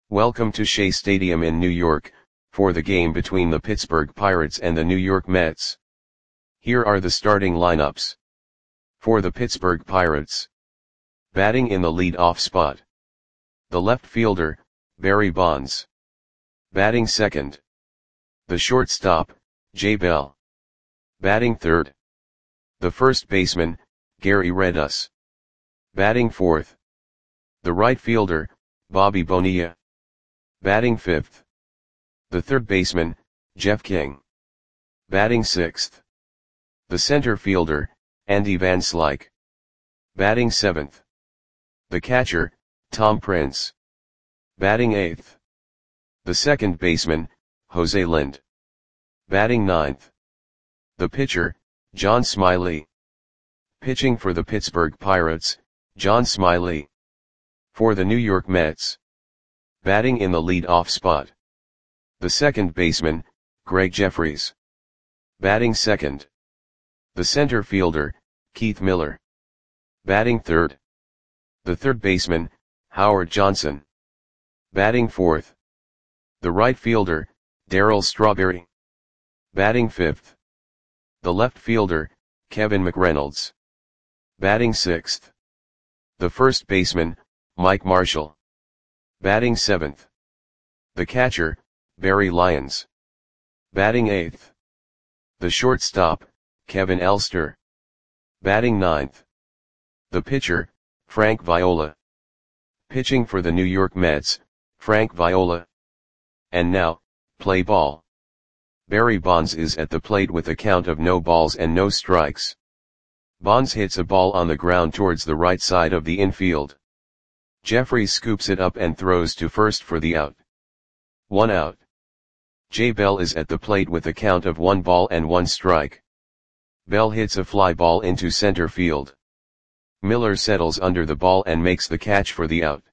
Welcome to Shea Stadium in New York, for the game between the Pittsburgh Pirates and the New York Mets. Here are the starting lineups. For the Pittsburgh Pirates. Batting in the lead-off spot. The left fielder, Barry Bonds. Batting second. The shortstop, Jay Bell. Batting third. The first baseman, Gary Redus. Batting fourth. The right fielder, Bobby Bonilla. Batting fifth. The third baseman, Jeff King. Batting sixth. The center fielder, Andy Van Slyke. Batting seventh. The catcher, Tom Prince. Batting eighth. The second baseman, Jose Lind. Batting ninth. The pitcher, John Smiley. Pitching for the Pittsburgh Pirates, John Smiley. For the New York Mets. Batting in the lead-off spot. The second baseman, Greg Jefferies. Batting second. The center fielder, Keith Miller. Batting third. The third baseman, Howard Johnson. Batting fourth. The right fielder, Darryl Strawberry. Batting fifth. The left fielder, Kevin McReynolds. Batting sixth. The first baseman, Mike Marshall. Batting seventh. The catcher, Barry Lyons. Batting eighth. The shortstop, Kevin Elster. Batting ninth. The pitcher, Frank Viola. Pitching for the New York Mets, Frank Viola. And now, play ball. Barry Bonds is at the plate with a count of no balls and no strikes. Bonds hits a ball on the ground towards the right side of the infield. Jefferies scoops it up and throws to first for the out. 1 out. Jay Bell is at the plate with a count of 1 ball and 1 strike. Bell hits a fly ball into center field. Miller settles under the ball and makes the catch for the out.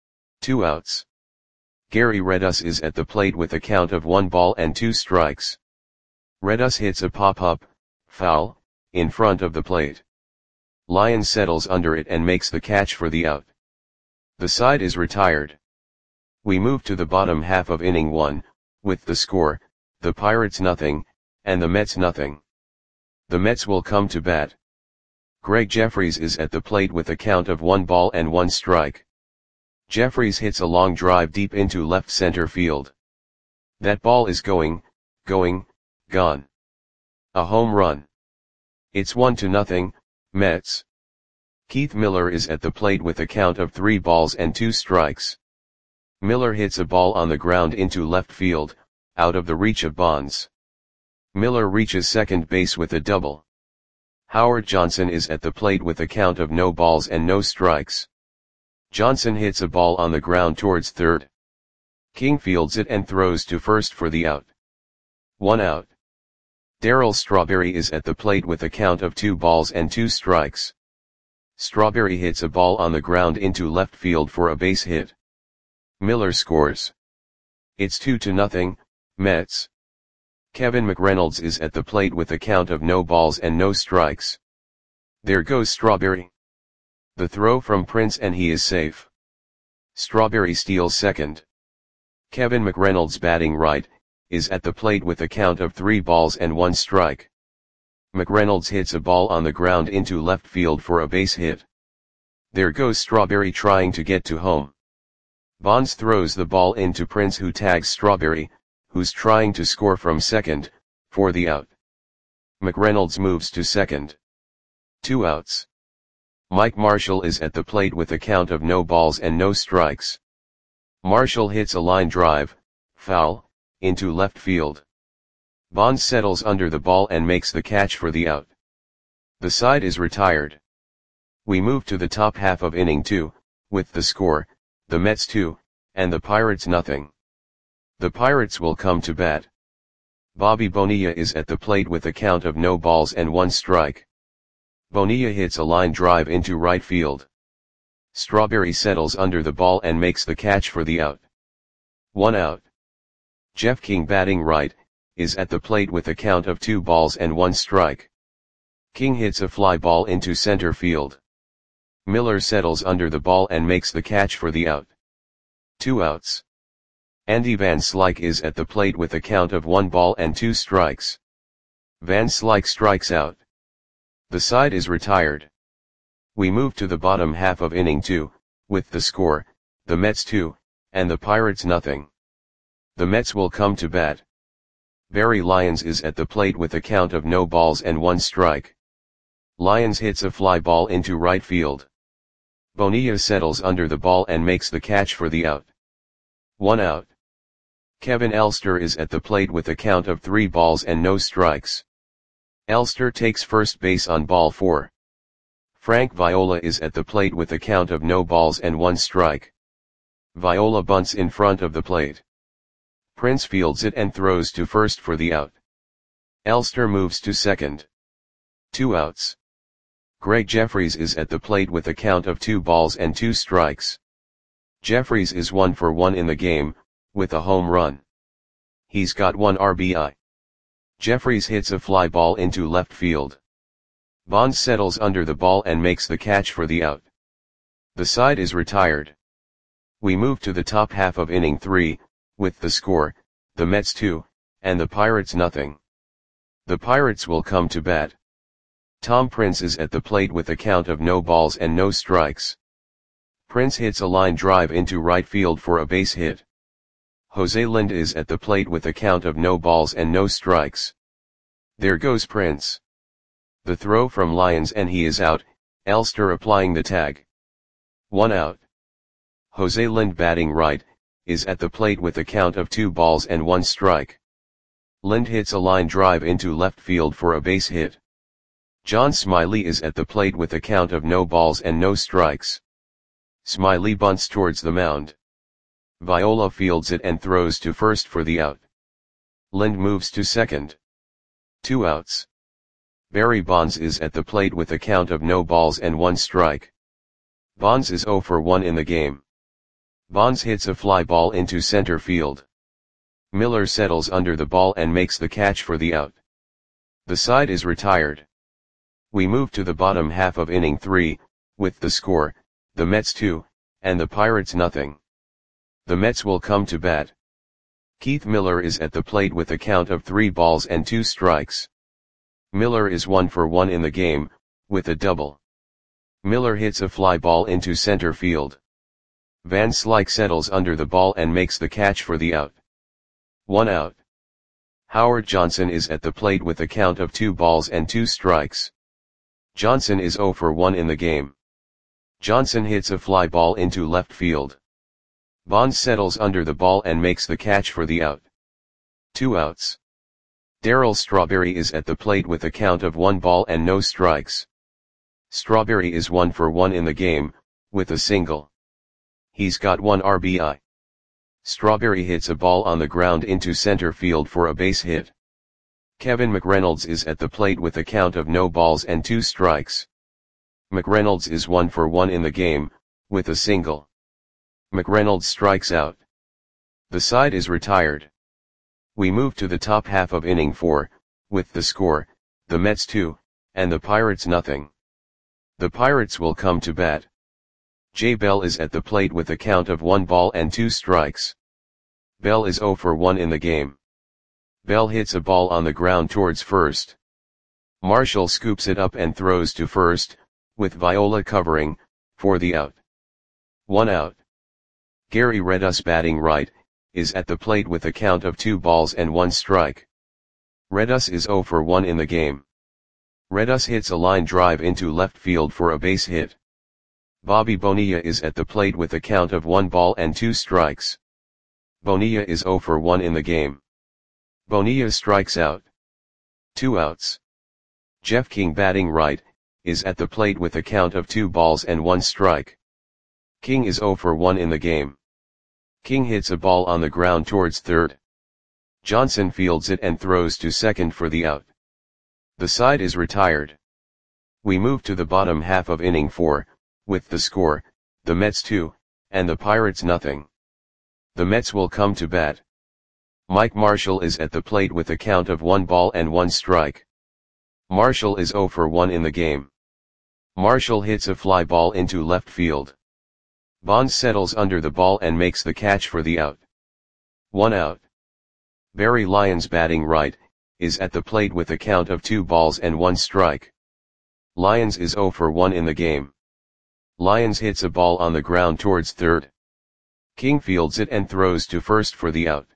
2 outs. Gary Redus is at the plate with a count of 1 ball and 2 strikes. Redus hits a pop-up, foul, in front of the plate. Lyons settles under it and makes the catch for the out. The side is retired. We move to the bottom half of inning 1, with the score, the Pirates nothing, and the Mets nothing. The Mets will come to bat. Greg Jefferies is at the plate with a count of 1 ball and 1 strike. Jefferies hits a long drive deep into left center field. That ball is gone. A home run. It's 1-0, Mets. Keith Miller is at the plate with a count of 3 balls and 2 strikes. Miller hits a ball on the ground into left field, out of the reach of Bonds. Miller reaches second base with a double. Howard Johnson is at the plate with a count of no balls and no strikes. Johnson hits a ball on the ground towards third. King fields it and throws to first for the out. 1 out. Darryl Strawberry is at the plate with a count of 2 balls and 2 strikes. Strawberry hits a ball on the ground into left field for a base hit. Miller scores. It's 2-0, Mets. Kevin McReynolds is at the plate with a count of no balls and no strikes. There goes Strawberry. The throw from Prince and he is safe. Strawberry steals second. Kevin McReynolds batting right, is at the plate with a count of 3 balls and 1 strike. McReynolds hits a ball on the ground into left field for a base hit. There goes Strawberry trying to get to home. Bonds throws the ball into Prince who tags Strawberry, who's trying to score from second, for the out. McReynolds moves to second. 2 outs. Mike Marshall is at the plate with a count of no balls and no strikes. Marshall hits a line drive, foul, into left field. Bonds settles under the ball and makes the catch for the out. The side is retired. We move to the top half of inning 2, with the score, the Mets 2, and the Pirates nothing. The Pirates will come to bat. Bobby Bonilla is at the plate with a count of no balls and 1 strike. Bonilla hits a line drive into right field. Strawberry settles under the ball and makes the catch for the out. 1 out. Jeff King batting right, is at the plate with a count of 2 balls and 1 strike. King hits a fly ball into center field. Miller settles under the ball and makes the catch for the out. 2 outs. Andy Van Slyke is at the plate with a count of 1 ball and 2 strikes. Van Slyke strikes out. The side is retired. We move to the bottom half of inning 2, with the score, the Mets 2, and the Pirates nothing. The Mets will come to bat. Barry Lyons is at the plate with a count of no balls and 1 strike. Lyons hits a fly ball into right field. Bonilla settles under the ball and makes the catch for the out. 1 out. Kevin Elster is at the plate with a count of 3 balls and no strikes. Elster takes first base on ball 4. Frank Viola is at the plate with a count of no balls and 1 strike. Viola bunts in front of the plate. Prince fields it and throws to first for the out. Elster moves to second. 2 outs. Greg Jeffries is at the plate with a count of 2 balls and 2 strikes. Jeffries is 1 for 1 in the game, with a home run. He's got 1 RBI. Jeffries hits a fly ball into left field. Bonds settles under the ball and makes the catch for the out. The side is retired. We move to the top half of inning 3, with the score, the Mets 2, and the Pirates nothing. The Pirates will come to bat. Tom Prince is at the plate with a count of no balls and no strikes. Prince hits a line drive into right field for a base hit. Jose Lind is at the plate with a count of no balls and no strikes. There goes Prince. The throw from Lyons and he is out, Elster applying the tag. 1 out. Jose Lind batting right, is at the plate with a count of 2 balls and 1 strike. Lind hits a line drive into left field for a base hit. John Smiley is at the plate with a count of no balls and no strikes. Smiley bunts towards the mound. Viola fields it and throws to first for the out. Lind moves to second. 2 outs. Barry Bonds is at the plate with a count of no balls and 1 strike. Bonds is 0 for 1 in the game. Bonds hits a fly ball into center field. Miller settles under the ball and makes the catch for the out. The side is retired. We move to the bottom half of inning 3, with the score, the Mets 2, and the Pirates nothing. The Mets will come to bat. Keith Miller is at the plate with a count of 3 balls and 2 strikes. Miller is 1 for 1 in the game, with a double. Miller hits a fly ball into center field. Van Slyke settles under the ball and makes the catch for the out. 1 out. Howard Johnson is at the plate with a count of 2 balls and 2 strikes. Johnson is 0 for 1 in the game. Johnson hits a fly ball into left field. Bonds settles under the ball and makes the catch for the out. 2 outs. Darryl Strawberry is at the plate with a count of 1 ball and no strikes. Strawberry is 1 for 1 in the game, with a single. He's got 1 RBI. Strawberry hits a ball on the ground into center field for a base hit. Kevin McReynolds is at the plate with a count of no balls and 2 strikes. McReynolds is 1 for 1 in the game, with a single. McReynolds strikes out. The side is retired. We move to the top half of inning 4, with the score, the Mets 2, and the Pirates nothing. The Pirates will come to bat. Jay Bell is at the plate with a count of 1 ball and 2 strikes. Bell is 0 for 1 in the game. Bell hits a ball on the ground towards first. Marshall scoops it up and throws to first, with Viola covering, for the out. 1 out. Gary Redus batting right, is at the plate with a count of 2 balls and 1 strike. Redus is 0 for 1 in the game. Redus hits a line drive into left field for a base hit. Bobby Bonilla is at the plate with a count of 1 ball and 2 strikes. Bonilla is 0 for 1 in the game. Bonilla strikes out. 2 outs. Jeff King batting right, is at the plate with a count of 2 balls and 1 strike. King is 0 for 1 in the game. King hits a ball on the ground towards third. Johnson fields it and throws to second for the out. The side is retired. We move to the bottom half of inning 4, with the score, the Mets 2, and the Pirates nothing. The Mets will come to bat. Mike Marshall is at the plate with a count of 1 ball and 1 strike. Marshall is 0 for 1 in the game. Marshall hits a fly ball into left field. Bonds settles under the ball and makes the catch for the out. 1 out. Barry Lyons batting right, is at the plate with a count of 2 balls and 1 strike. Lyons is 0 for 1 in the game. Lyons hits a ball on the ground towards third. King fields it and throws to first for the out.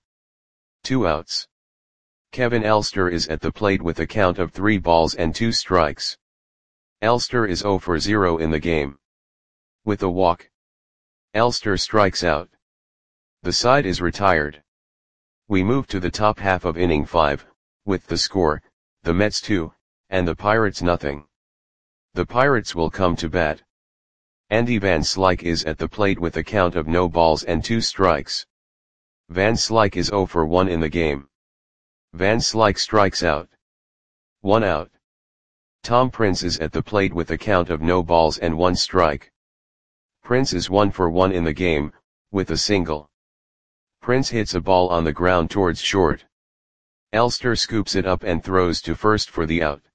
2 outs. Kevin Elster is at the plate with a count of 3 balls and 2 strikes. Elster is 0 for 0 in the game. With a walk, Elster strikes out. The side is retired. We move to the top half of inning 5, with the score, the Mets 2, and the Pirates nothing. The Pirates will come to bat. Andy Van Slyke is at the plate with a count of no balls and 2 strikes. Van Slyke is 0 for 1 in the game. Van Slyke strikes out. 1 out. Tom Prince is at the plate with a count of no balls and 1 strike. Prince is 1 for 1 in the game, with a single. Prince hits a ball on the ground towards short. Elster scoops it up and throws to first for the out.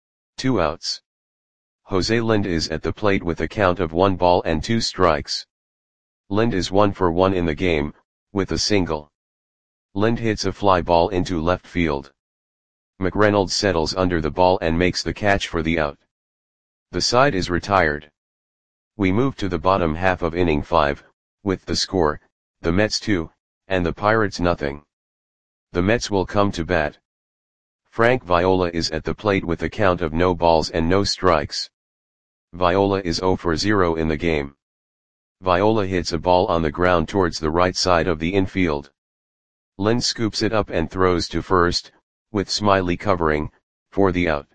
2 outs. Jose Lind is at the plate with a count of 1 ball and 2 strikes. Lind is 1 for 1 in the game, with a single. Lind hits a fly ball into left field. McReynolds settles under the ball and makes the catch for the out. The side is retired. We move to the bottom half of inning 5, with the score, the Mets 2, and the Pirates nothing. The Mets will come to bat. Frank Viola is at the plate with a count of no balls and no strikes. Viola is 0 for 0 in the game. Viola hits a ball on the ground towards the right side of the infield. Lind scoops it up and throws to first, with Smiley covering, for the out.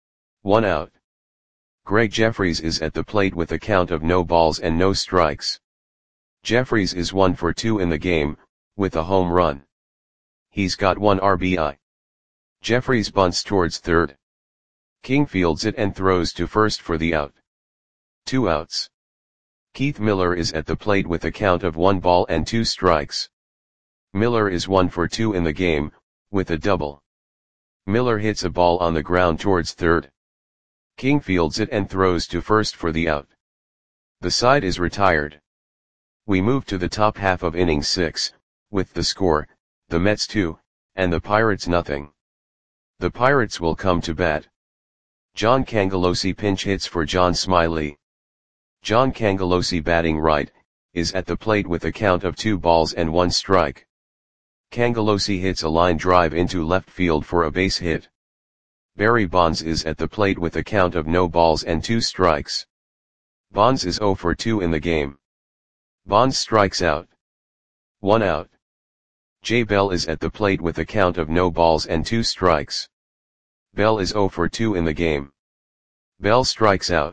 1 out. Greg Jeffries is at the plate with a count of no balls and no strikes. Jeffries is 1 for 2 in the game, with a home run. He's got 1 RBI. Jeffries bunts towards third. King fields it and throws to first for the out. 2 outs. Keith Miller is at the plate with a count of 1 ball and 2 strikes. Miller is 1 for 2 in the game, with a double. Miller hits a ball on the ground towards third. King fields it and throws to first for the out. The side is retired. We move to the top half of inning 6, with the score, the Mets 2, and the Pirates nothing. The Pirates will come to bat. John Cangelosi pinch hits for John Smiley. John Cangelosi batting right, is at the plate with a count of 2 balls and 1 strike. Cangelosi hits a line drive into left field for a base hit. Barry Bonds is at the plate with a count of no balls and 2 strikes. Bonds is 0 for 2 in the game. Bonds strikes out. 1 out. Jay Bell is at the plate with a count of no balls and 2 strikes. Bell is 0 for 2 in the game. Bell strikes out.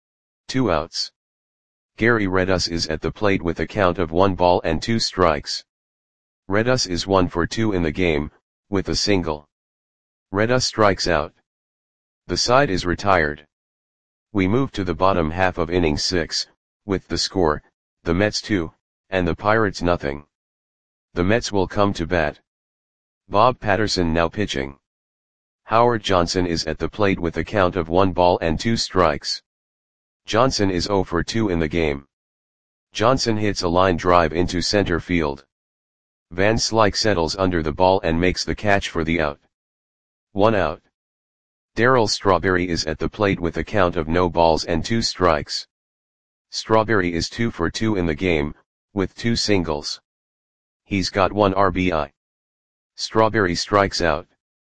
2 outs. Gary Redus is at the plate with a count of 1 ball and 2 strikes. Redus is 1 for 2 in the game, with a single. Redus strikes out. The side is retired. We move to the bottom half of inning 6, with the score, the Mets 2, and the Pirates nothing. The Mets will come to bat. Bob Patterson now pitching. Howard Johnson is at the plate with a count of 1 ball and 2 strikes. Johnson is 0 for 2 in the game. Johnson hits a line drive into center field. Van Slyke settles under the ball and makes the catch for the out. 1 out. Darryl Strawberry is at the plate with a count of no balls and 2 strikes. Strawberry is 2 for 2 in the game, with 2 singles. He's got 1 RBI. Strawberry strikes out.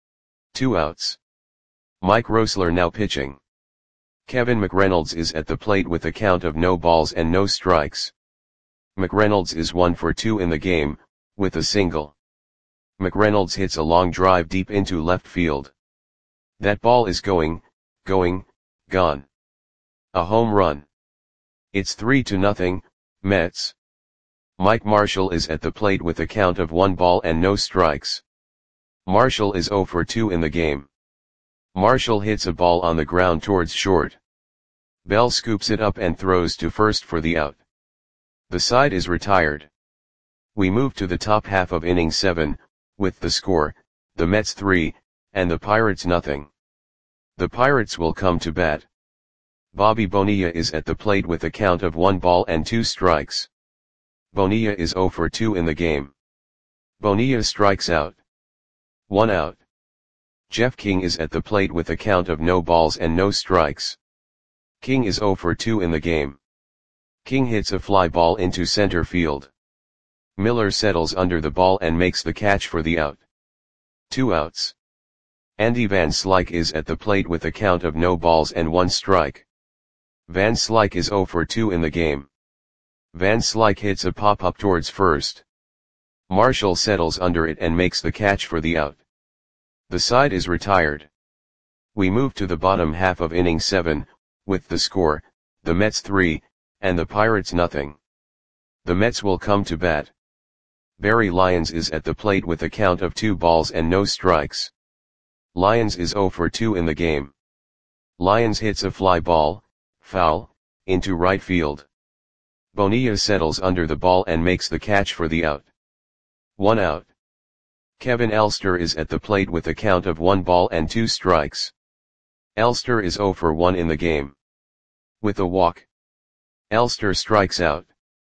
2 outs. Mike Roessler now pitching. Kevin McReynolds is at the plate with a count of no balls and no strikes. McReynolds is 1 for 2 in the game, with a single. McReynolds hits a long drive deep into left field. That ball is gone. A home run. It's 3-0, Mets. Mike Marshall is at the plate with a count of 1 ball and no strikes. Marshall is 0 for 2 in the game. Marshall hits a ball on the ground towards short. Bell scoops it up and throws to first for the out. The side is retired. We move to the top half of inning 7, with the score, the Mets 3, and the Pirates nothing. The Pirates will come to bat. Bobby Bonilla is at the plate with a count of 1 ball and 2 strikes. Bonilla is 0 for 2 in the game. Bonilla strikes out. 1 out. Jeff King is at the plate with a count of no balls and no strikes. King is 0 for 2 in the game. King hits a fly ball into center field. Miller settles under the ball and makes the catch for the out. 2 outs. Andy Van Slyke is at the plate with a count of no balls and 1 strike. Van Slyke is 0 for 2 in the game. Van Slyke hits a pop-up towards first. Marshall settles under it and makes the catch for the out. The side is retired. We move to the bottom half of inning 7, with the score, the Mets 3, and the Pirates nothing. The Mets will come to bat. Barry Lyons is at the plate with a count of 2 balls and no strikes. Lyons is 0 for 2 in the game. Lyons hits a fly ball, foul, into right field. Bonilla settles under the ball and makes the catch for the out. 1 out. Kevin Elster is at the plate with a count of 1 ball and 2 strikes. Elster is 0 for 1 in the game. With a walk, Elster strikes out.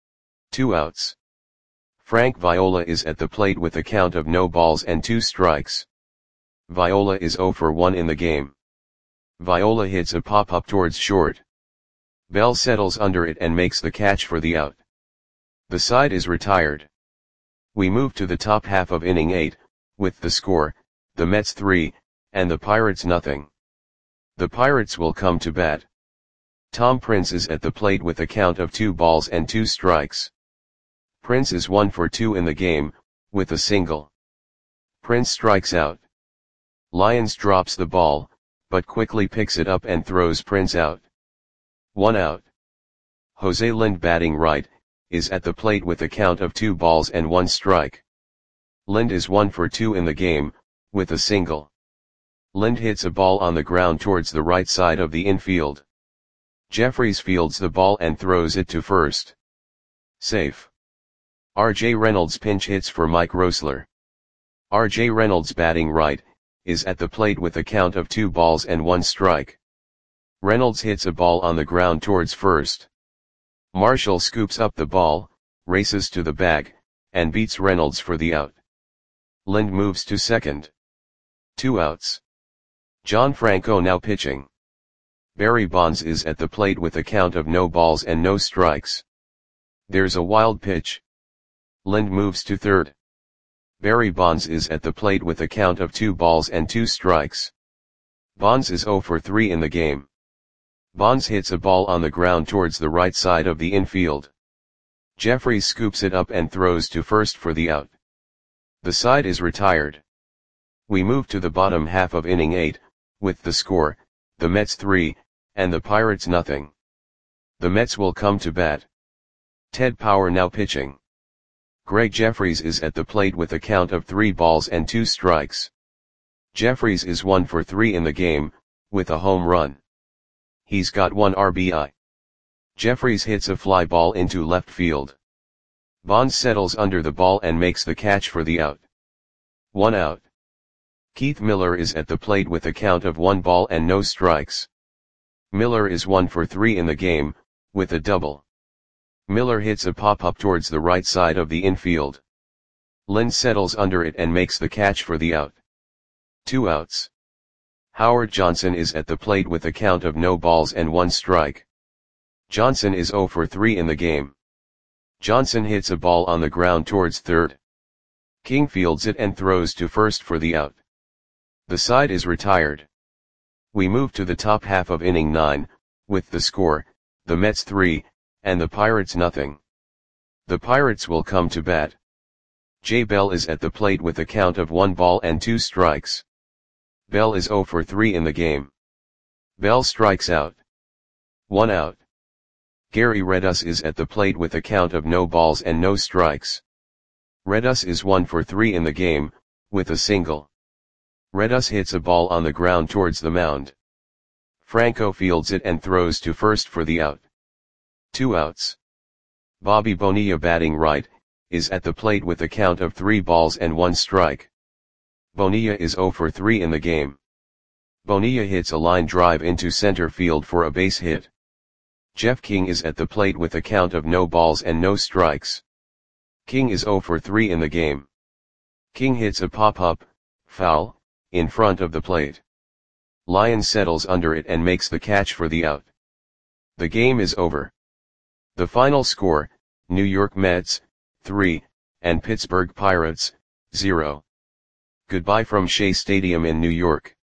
2 outs. Frank Viola is at the plate with a count of no balls and 2 strikes. Viola is 0 for 1 in the game. Viola hits a pop-up towards short. Bell settles under it and makes the catch for the out. The side is retired. We move to the top half of inning 8, with the score, the Mets 3, and the Pirates nothing. The Pirates will come to bat. Tom Prince is at the plate with a count of 2 balls and 2 strikes. Prince is 1 for 2 in the game, with a single. Prince strikes out. Lyons drops the ball, but quickly picks it up and throws Prince out. 1 out. Jose Lind batting right, is at the plate with a count of 2 balls and 1 strike. Lind is 1 for 2 in the game, with a single. Lind hits a ball on the ground towards the right side of the infield. Jeffries fields the ball and throws it to first. Safe. R.J. Reynolds pinch hits for Mike Roessler. R.J. Reynolds batting right, is at the plate with a count of 2 balls and 1 strike. Reynolds hits a ball on the ground towards first. Marshall scoops up the ball, races to the bag, and beats Reynolds for the out. Lind moves to second. 2 outs. John Franco now pitching. Barry Bonds is at the plate with a count of no balls and no strikes. There's a wild pitch. Lind moves to third. Barry Bonds is at the plate with a count of 2 balls and 2 strikes. Bonds is 0 for 3 in the game. Bonds hits a ball on the ground towards the right side of the infield. Jeffries scoops it up and throws to first for the out. The side is retired. We move to the bottom half of inning 8, with the score, the Mets 3, and the Pirates nothing. The Mets will come to bat. Ted Power now pitching. Greg Jeffries is at the plate with a count of 3 balls and 2 strikes. Jeffries is 1 for 3 in the game, with a home run. He's got 1 RBI. Jeffries hits a fly ball into left field. Bonds settles under the ball and makes the catch for the out. 1 out. Keith Miller is at the plate with a count of 1 ball and no strikes. Miller is 1 for 3 in the game, with a double. Miller hits a pop-up towards the right side of the infield. Lind settles under it and makes the catch for the out. 2 outs. Howard Johnson is at the plate with a count of no balls and 1 strike. Johnson is 0 for 3 in the game. Johnson hits a ball on the ground towards third. King fields it and throws to first for the out. The side is retired. We move to the top half of inning 9, with the score, the Mets 3, and the Pirates nothing. The Pirates will come to bat. Jay Bell is at the plate with a count of 1 ball and 2 strikes. Bell is 0 for 3 in the game. Bell strikes out. 1 out. Gary Redus is at the plate with a count of no balls and no strikes. Redus is 1 for 3 in the game, with a single. Redus hits a ball on the ground towards the mound. Franco fields it and throws to first for the out. 2 outs. Bobby Bonilla batting right, is at the plate with a count of 3 balls and 1 strike. Bonilla is 0 for 3 in the game. Bonilla hits a line drive into center field for a base hit. Jeff King is at the plate with a count of no balls and no strikes. King is 0 for 3 in the game. King hits a pop-up, foul, in front of the plate. Lyon settles under it and makes the catch for the out. The game is over. The final score, New York Mets, 3, and Pittsburgh Pirates, 0. Goodbye from Shea Stadium in New York.